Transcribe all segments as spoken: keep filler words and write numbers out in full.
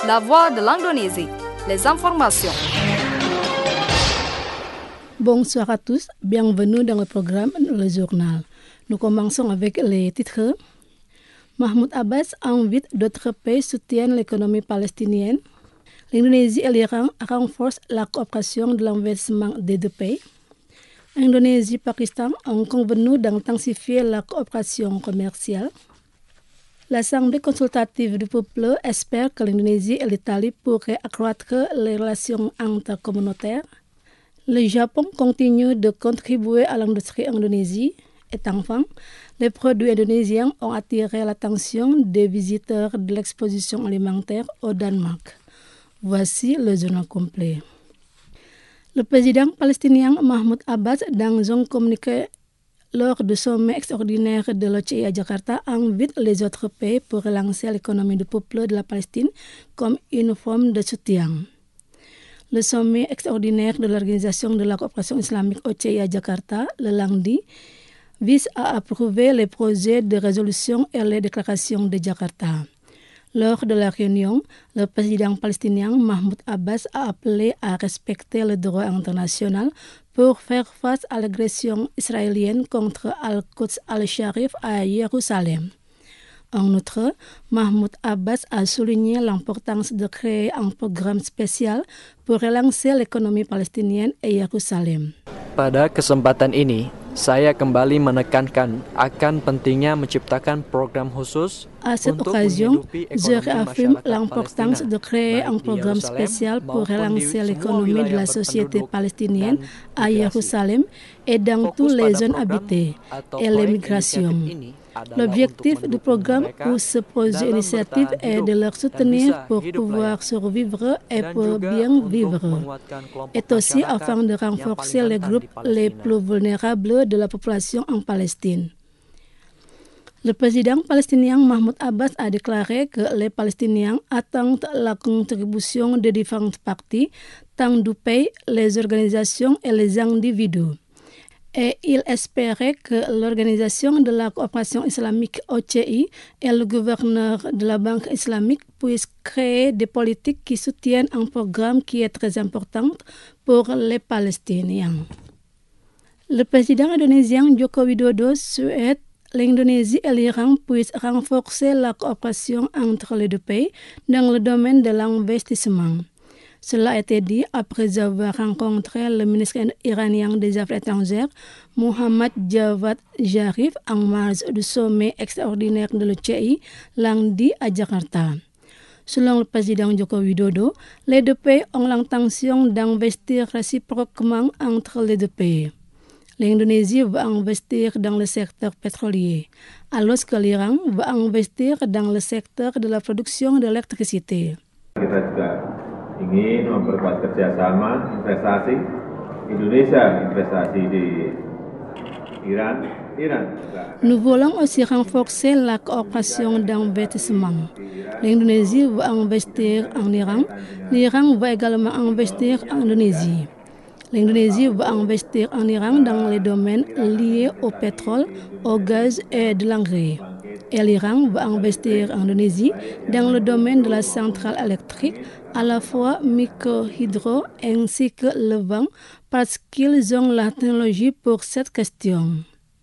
la voix de l'Indonésie, les informations. Bonsoir à tous, bienvenue dans le programme Le Journal. Nous commençons avec les titres. Mahmoud Abbas invite d'autres pays soutiennent l'économie palestinienne. L'Indonésie et l'Iran renforcent la coopération de l'investissement des deux pays. Indonésie et Pakistan ont convenu d'intensifier la coopération commerciale. L'Assemblée consultative du peuple espère que l'Indonésie et l'Italie pourraient accroître les relations intercommunautaires. Le Japon continue de contribuer à l'industrie indonésienne. Et enfin, les produits indonésiens ont attiré l'attention des visiteurs de l'exposition alimentaire au Danemark. Voici le journal complet. Le président palestinien Mahmoud Abbas, dans un communiqué lors du sommet extraordinaire de l'O C I à Jakarta, invite les autres pays pour relancer l'économie du peuple de la Palestine comme une forme de soutien. Le sommet extraordinaire de l'Organisation de la coopération islamique O C I à Jakarta, le lundi, vise à approuver les projets de résolution et les déclarations de Jakarta. Lors de la réunion, le président palestinien Mahmoud Abbas a appelé à respecter le droit international pour faire face à l'agression israélienne contre Al-Quds al-Sharif à Jérusalem. En outre, Mahmoud Abbas a souligné l'importance de créer un programme spécial pour relancer l'économie palestinienne et Jérusalem. Pada kesempatan ini, saya kembali menekankan akan pentingnya menciptakan program khusus. À cette occasion, je réaffirme l'importance de créer un programme spécial pour relancer l'économie de la société palestinienne à Jérusalem et dans toutes les zones habitées et les migrations. L'objectif du programme ou ce projet initiative est de leur soutenir pour pouvoir survivre et pour bien vivre, et aussi afin de renforcer les groupes les plus vulnérables de la population en Palestine. Le président palestinien Mahmoud Abbas a déclaré que les Palestiniens attendent la contribution de différentes parties, tant du pays, les organisations et les individus. Et il espérait que l'Organisation de la coopération islamique O C I et le gouverneur de la Banque islamique puissent créer des politiques qui soutiennent un programme qui est très important pour les Palestiniens. Le président indonésien Joko Widodo souhaite l'Indonésie et l'Iran puissent renforcer la coopération entre les deux pays dans le domaine de l'investissement. Cela a été dit après avoir rencontré le ministre iranien des Affaires étrangères, Mohammad Javad Zarif, en marge du sommet extraordinaire de l'O C I, lundi à Jakarta. Selon le président Joko Widodo, les deux pays ont l'intention d'investir réciproquement entre les deux pays. L'Indonésie va investir dans le secteur pétrolier, alors que l'Iran va investir dans le secteur de la production d'électricité. Ingin memperkuat kerjasama investasi Indonesia investasi di Iran Iran Nous voulons aussi renforcer la coopération d'investissement. L'Indonésie va investir en Iran, l'Iran va également investir en Indonésie. L'Indonésie va investir en Iran dans les domaines liés au pétrole, au gaz et de l'engrais. Et l'Iran va investir en Indonésie dans le domaine de la centrale électrique, à la fois micro-hydro ainsi que le vent, parce qu'ils ont la technologie pour cette question.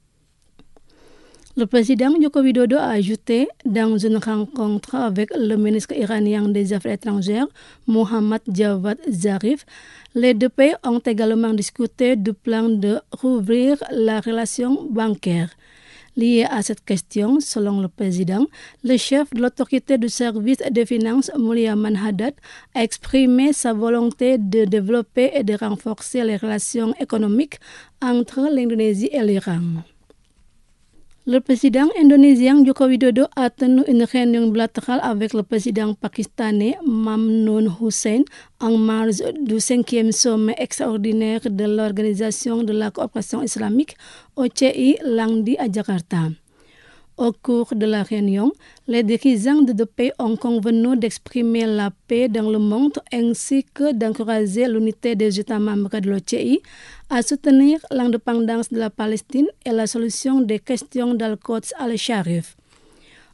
Le président Joko Widodo a ajouté dans une rencontre avec le ministre iranien des Affaires étrangères, Mohammad Javad Zarif, les deux pays ont également discuté du plan de rouvrir la relation bancaire. Lié à cette question, selon le président, le chef de l'autorité du service des finances, Mulyaman Haddad, a exprimé sa volonté de développer et de renforcer les relations économiques entre l'Indonésie et l'Iran. Le président indonésien Joko Widodo a tenu une réunion bilatérale avec le président pakistanais Mamnoon Hussain en marge du cinquième sommet extraordinaire de l'Organisation de la coopération islamique O C I lundi à Jakarta. Au cours de la réunion, les dirigeants de deux pays ont convenu d'exprimer la paix dans le monde ainsi que d'encourager l'unité des États membres de l'O C I à soutenir l'indépendance de la Palestine et la solution des questions d'Al-Quds al-Sharif.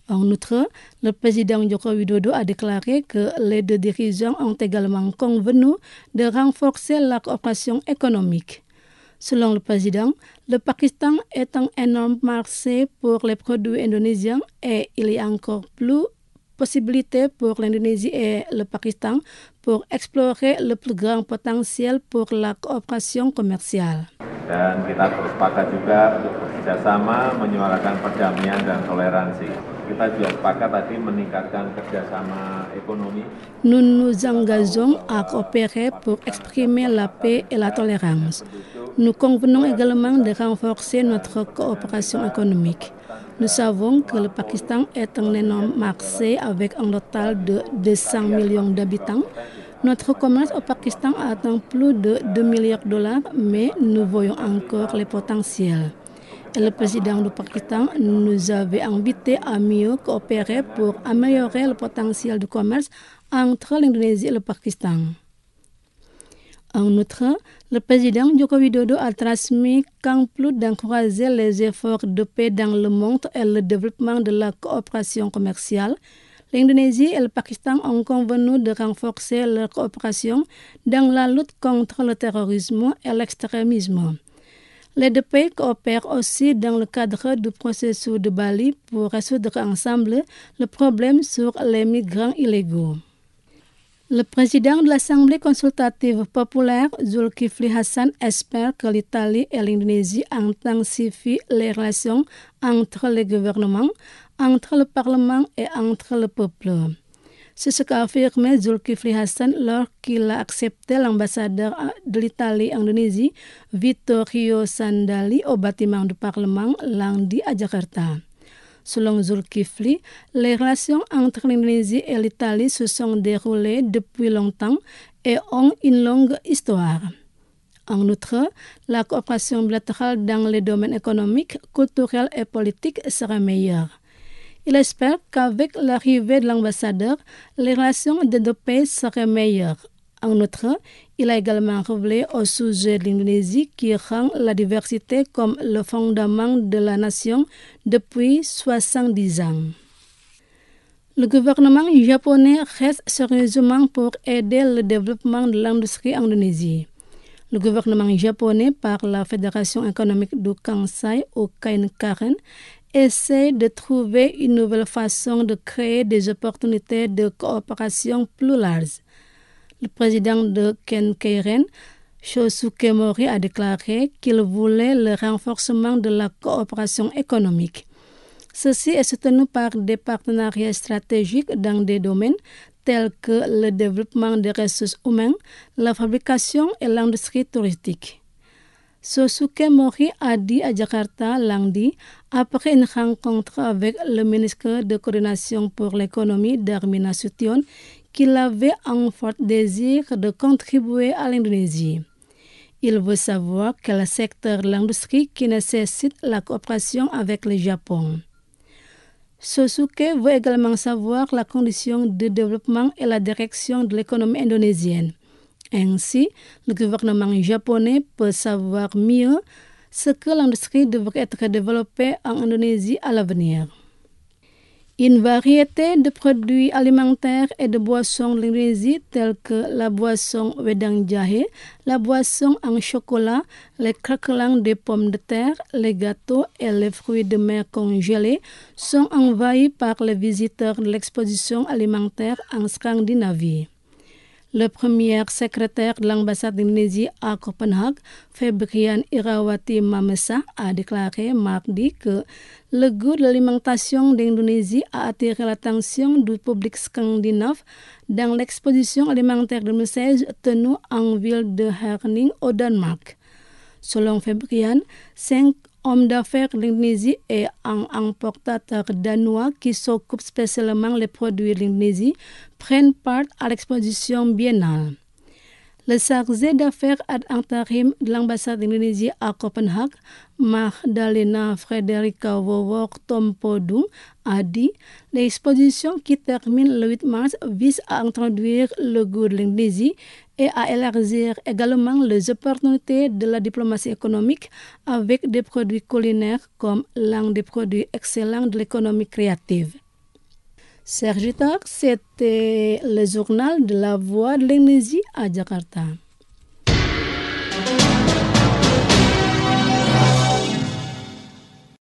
En outre, le président Joko Widodo a déclaré que les deux dirigeants ont également convenu de renforcer la coopération économique. Selon le président, le Pakistan est un énorme marché pour les produits indonésiens et il y a encore plus possibilités pour l'Indonésie et le Pakistan pour explorer le plus grand potentiel pour la coopération commerciale. Dan kita bersepakat juga untuk bekerjasama menyuarakan perdamaian dan toleransi. Kita juga sepakat tadi meningkatkan kerjasama ekonomi. Nous nous engageons à coopérer pour exprimer la paix et la tolérance. Nous convenons également de renforcer notre coopération économique. Nous savons que le Pakistan est un énorme marché avec un total de deux cents millions d'habitants. Notre commerce au Pakistan atteint plus de deux milliards de dollars, mais nous voyons encore les potentiels. Et le président du Pakistan nous avait invités à mieux coopérer pour améliorer le potentiel du commerce entre l'Indonésie et le Pakistan. En outre, le président Joko Widodo a transmis qu'en plus d'encourager les efforts de paix dans le monde et le développement de la coopération commerciale, l'Indonésie et le Pakistan ont convenu de renforcer leur coopération dans la lutte contre le terrorisme et l'extrémisme. Les deux pays coopèrent aussi dans le cadre du processus de Bali pour résoudre ensemble le problème sur les migrants illégaux. Le président de l'Assemblée consultative populaire, Zulkifli Hasan, espère que l'Italie et l'Indonésie intensifient les relations entre les gouvernements, entre le Parlement et entre le peuple. C'est ce qu'a affirmé Zulkifli Hasan lorsqu'il a accepté l'ambassadeur de l'Italie en Indonésie, Vittorio Sandali, au bâtiment du Parlement lundi à Jakarta. Selon Zulkifli, les relations entre l'Indonésie et l'Italie se sont déroulées depuis longtemps et ont une longue histoire. En outre, la coopération bilatérale dans les domaines économiques, culturels et politiques sera meilleure. Il espère qu'avec l'arrivée de l'ambassadeur, les relations des deux pays seraient meilleures. En outre, il a également révélé au sujet de l'Indonésie qui rend la diversité comme le fondement de la nation depuis soixante-dix ans. Le gouvernement japonais reste sérieusement pour aider le développement de l'industrie en Indonésie. Le gouvernement japonais, par la Fédération économique du Kansai au Kainkaren, essaie de trouver une nouvelle façon de créer des opportunités de coopération plus larges. Le président de Kainkaren, Shosuke Mori, a déclaré qu'il voulait le renforcement de la coopération économique. Ceci est soutenu par des partenariats stratégiques dans des domaines tels que le développement des ressources humaines, la fabrication et l'industrie touristique. Shosuke Mori a dit à Jakarta lundi, après une rencontre avec le ministre de coordination pour l'économie, Darmin Nasution, qu'il avait un fort désir de contribuer à l'Indonésie. Il veut savoir quel secteur de l'industrie qui nécessite la coopération avec le Japon. Shosuke veut également savoir la condition de développement et la direction de l'économie indonésienne. Ainsi, le gouvernement japonais peut savoir mieux ce que l'industrie devrait être développée en Indonésie à l'avenir. Une variété de produits alimentaires et de boissons de l'Indonésie tels que la boisson wedang jahe, la boisson en chocolat, les craquelins de pommes de terre, les gâteaux et les fruits de mer congelés sont envahis par les visiteurs de l'exposition alimentaire en Scandinavie. Le premier secrétaire de l'ambassade d'Indonésie à Copenhague, Febrian Irawati Mamesa, a déclaré mardi que le goût de l'alimentation d'Indonésie a attiré l'attention du public scandinave dans l'exposition alimentaire deux mille seize tenue en ville de Herning au Danemark. Selon Febrian, cinq hommes d'affaires d'Indonésie et un importateur danois qui s'occupe spécialement des produits d'Indonésie prennent part à l'exposition biennale. Le chargé d'affaires ad interim de l'ambassade d'Indonésie à Copenhague, Magdalena Frederica Wowor Tompodung, a dit « L'exposition qui termine le huit mars vise à introduire le goût de l'Indonésie et à élargir également les opportunités de la diplomatie économique avec des produits culinaires comme l'un des produits excellents de l'économie créative. » Serge Tak, c'était le journal de la Voix de l'énergie à Jakarta.